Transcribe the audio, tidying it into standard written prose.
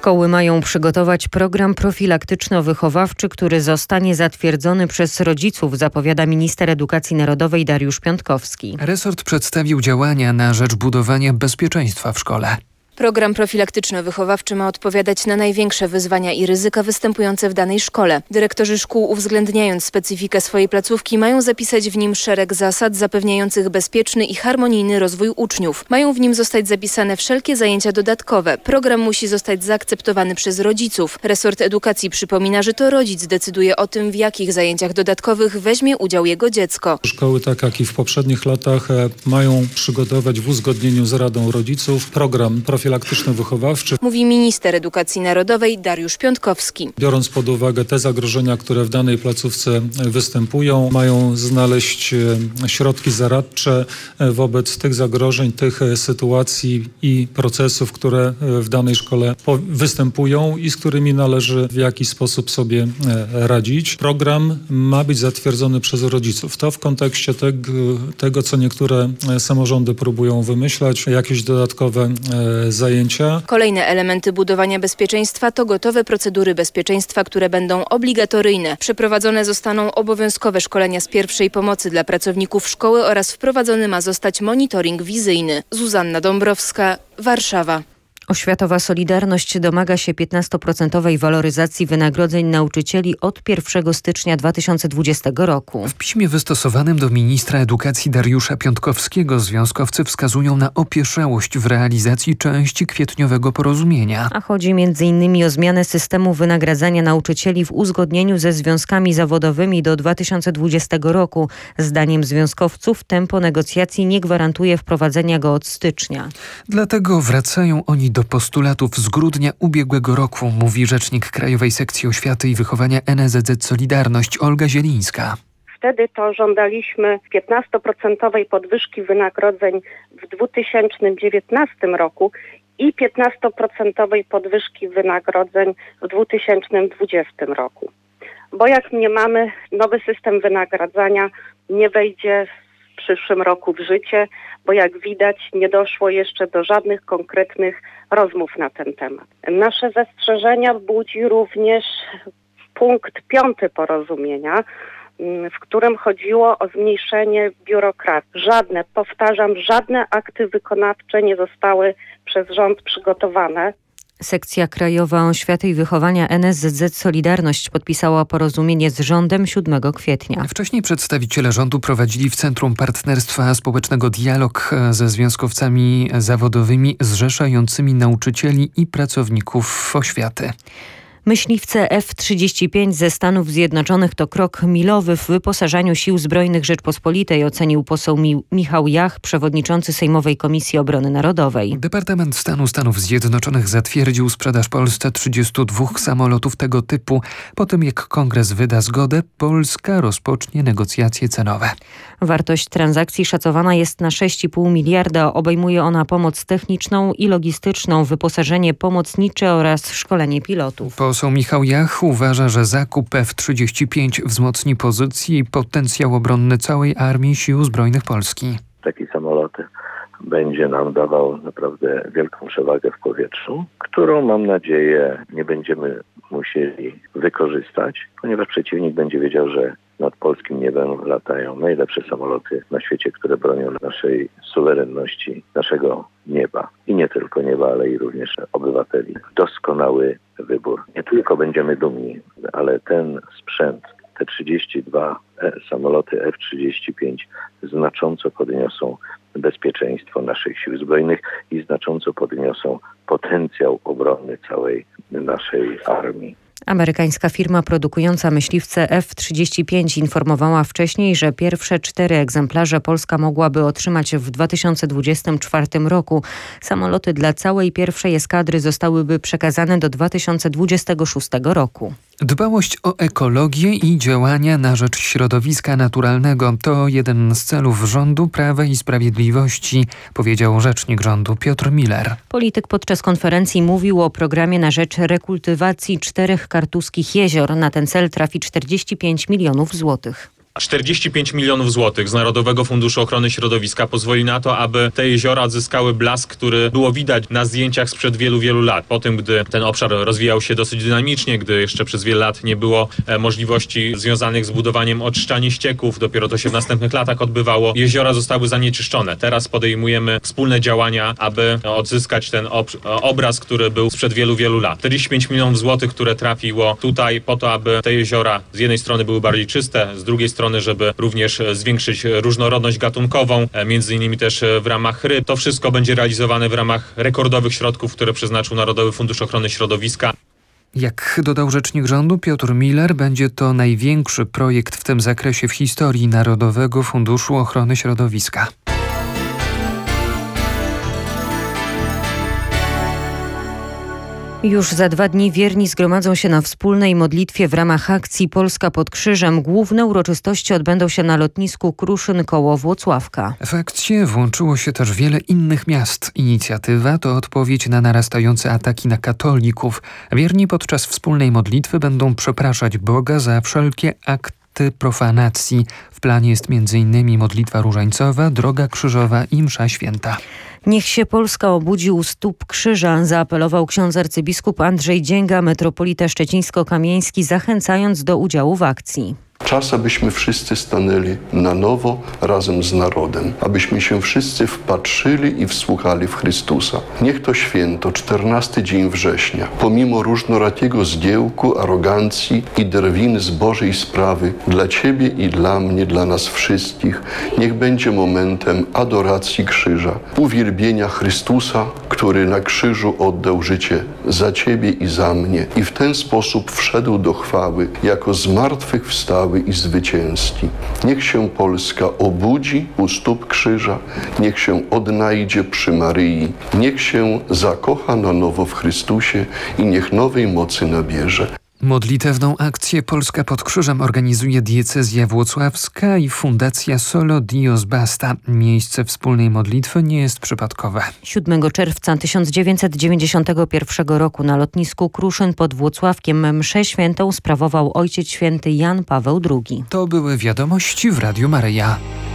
Szkoły mają przygotować program profilaktyczno-wychowawczy, który zostanie zatwierdzony przez rodziców, zapowiada minister edukacji narodowej Dariusz Piontkowski. Resort przedstawił działania na rzecz budowania bezpieczeństwa w szkole. Program profilaktyczno-wychowawczy ma odpowiadać na największe wyzwania i ryzyka występujące w danej szkole. Dyrektorzy szkół, uwzględniając specyfikę swojej placówki, mają zapisać w nim szereg zasad zapewniających bezpieczny i harmonijny rozwój uczniów. Mają w nim zostać zapisane wszelkie zajęcia dodatkowe. Program musi zostać zaakceptowany przez rodziców. Resort edukacji przypomina, że to rodzic decyduje o tym, w jakich zajęciach dodatkowych weźmie udział jego dziecko. Szkoły, tak jak i w poprzednich latach, mają przygotować w uzgodnieniu z Radą Rodziców program profilaktyczno-wychowawczy. Mówi minister edukacji narodowej Dariusz Piontkowski. Biorąc pod uwagę te zagrożenia, które w danej placówce występują, mają znaleźć środki zaradcze wobec tych zagrożeń, tych sytuacji i procesów, które w danej szkole występują i z którymi należy w jakiś sposób sobie radzić. Program ma być zatwierdzony przez rodziców. To w kontekście tego, co niektóre samorządy próbują wymyślać, jakieś dodatkowe zajęcia. Kolejne elementy budowania bezpieczeństwa to gotowe procedury bezpieczeństwa, które będą obligatoryjne. Przeprowadzone zostaną obowiązkowe szkolenia z pierwszej pomocy dla pracowników szkoły oraz wprowadzony ma zostać monitoring wizyjny. Zuzanna Dąbrowska, Warszawa. Oświatowa Solidarność domaga się 15% waloryzacji wynagrodzeń nauczycieli od 1 stycznia 2020 roku. W piśmie wystosowanym do ministra edukacji Dariusza Piontkowskiego związkowcy wskazują na opieszałość w realizacji części kwietniowego porozumienia. A chodzi m.in. o zmianę systemu wynagradzania nauczycieli w uzgodnieniu ze związkami zawodowymi do 2020 roku. Zdaniem związkowców tempo negocjacji nie gwarantuje wprowadzenia go od stycznia. Dlatego wracają oni do postulatów z grudnia ubiegłego roku, mówi rzecznik Krajowej Sekcji Oświaty i Wychowania NSZZ Solidarność Olga Zielińska. Wtedy to żądaliśmy 15% podwyżki wynagrodzeń w 2019 roku i 15% podwyżki wynagrodzeń w 2020 roku. Bo jak nie mamy, nowy system wynagradzania nie wejdzie w przyszłym roku w życie, bo jak widać nie doszło jeszcze do żadnych konkretnych rozmów na ten temat. Nasze zastrzeżenia budzi również punkt 5 porozumienia, w którym chodziło o zmniejszenie biurokracji. Żadne akty wykonawcze nie zostały przez rząd przygotowane. Sekcja Krajowa Oświaty i Wychowania NSZZ Solidarność podpisała porozumienie z rządem 7 kwietnia. Wcześniej przedstawiciele rządu prowadzili w Centrum Partnerstwa Społecznego dialog ze związkowcami zawodowymi zrzeszającymi nauczycieli i pracowników oświaty. Myśliwce F-35 ze Stanów Zjednoczonych to krok milowy w wyposażaniu Sił Zbrojnych Rzeczpospolitej, ocenił poseł Michał Jach, przewodniczący Sejmowej Komisji Obrony Narodowej. Departament Stanu Stanów Zjednoczonych zatwierdził sprzedaż Polsce 32 samolotów tego typu. Po tym jak Kongres wyda zgodę, Polska rozpocznie negocjacje cenowe. Wartość transakcji szacowana jest na 6,5 miliarda. Obejmuje ona pomoc techniczną i logistyczną, wyposażenie pomocnicze oraz szkolenie pilotów. Poseł Michał Jach uważa, że zakup F-35 wzmocni pozycję i potencjał obronny całej Armii Sił Zbrojnych Polski. Taki samolot będzie nam dawał naprawdę wielką przewagę w powietrzu, którą mam nadzieję nie będziemy musieli wykorzystać, ponieważ przeciwnik będzie wiedział, że nad polskim niebem latają najlepsze samoloty na świecie, które bronią naszej suwerenności, naszego nieba. I nie tylko nieba, ale i również obywateli. Doskonały wybór. Nie tylko będziemy dumni, ale ten sprzęt, te 32 samoloty F-35 znacząco podniosą bezpieczeństwo naszych sił zbrojnych i znacząco podniosą potencjał obronny całej naszej armii. Amerykańska firma produkująca myśliwce F-35 informowała wcześniej, że pierwsze 4 egzemplarze Polska mogłaby otrzymać w 2024 roku. Samoloty dla całej pierwszej eskadry zostałyby przekazane do 2026 roku. Dbałość o ekologię i działania na rzecz środowiska naturalnego to jeden z celów rządu Prawa i Sprawiedliwości, powiedział rzecznik rządu Piotr Miller. Polityk podczas konferencji mówił o programie na rzecz rekultywacji 4 kartuskich jezior. Na ten cel trafi 45 milionów złotych. 45 milionów złotych z Narodowego Funduszu Ochrony Środowiska pozwoli na to, aby te jeziora odzyskały blask, który było widać na zdjęciach sprzed wielu, wielu lat. Po tym, gdy ten obszar rozwijał się dosyć dynamicznie, gdy jeszcze przez wiele lat nie było możliwości związanych z budowaniem oczyszczalni ścieków, dopiero to się w następnych latach odbywało. Jeziora zostały zanieczyszczone. Teraz podejmujemy wspólne działania, aby odzyskać ten obraz, który był sprzed wielu, wielu lat. 45 milionów złotych, które trafiło tutaj po to, aby te jeziora z jednej strony były bardziej czyste, z drugiej strony, żeby również zwiększyć różnorodność gatunkową, między innymi też w ramach ryb. To wszystko będzie realizowane w ramach rekordowych środków, które przeznaczył Narodowy Fundusz Ochrony Środowiska. Jak dodał rzecznik rządu Piotr Miller, będzie to największy projekt w tym zakresie w historii Narodowego Funduszu Ochrony Środowiska. Już za 2 dni wierni zgromadzą się na wspólnej modlitwie w ramach akcji Polska pod Krzyżem. Główne uroczystości odbędą się na lotnisku Kruszyn koło Włocławka. W akcję włączyło się też wiele innych miast. Inicjatywa to odpowiedź na narastające ataki na katolików. Wierni podczas wspólnej modlitwy będą przepraszać Boga za wszelkie akty profanacji. W planie jest m.in. modlitwa różańcowa, droga krzyżowa i msza święta. Niech się Polska obudzi u stóp krzyża, zaapelował ksiądz arcybiskup Andrzej Dzięga, metropolita szczecińsko-kamieński, zachęcając do udziału w akcji. Czas, abyśmy wszyscy stanęli na nowo razem z narodem, abyśmy się wszyscy wpatrzyli i wsłuchali w Chrystusa. Niech to święto, 14 dzień września, pomimo różnorakiego zgiełku, arogancji i drwin z Bożej sprawy, dla Ciebie i dla mnie, dla nas wszystkich, niech będzie momentem adoracji krzyża, uwielbienia Chrystusa, który na krzyżu oddał życie za Ciebie i za mnie i w ten sposób wszedł do chwały jako zmartwychwstały i zwycięski. Niech się Polska obudzi u stóp krzyża, niech się odnajdzie przy Maryi, niech się zakocha na nowo w Chrystusie i niech nowej mocy nabierze. Modlitewną akcję Polska pod Krzyżem organizuje diecezja włocławska i Fundacja Solo Dios Basta. Miejsce wspólnej modlitwy nie jest przypadkowe. 7 czerwca 1991 roku na lotnisku Kruszyn pod Włocławkiem mszę świętą sprawował Ojciec Święty Jan Paweł II. To były wiadomości w Radiu Maryja.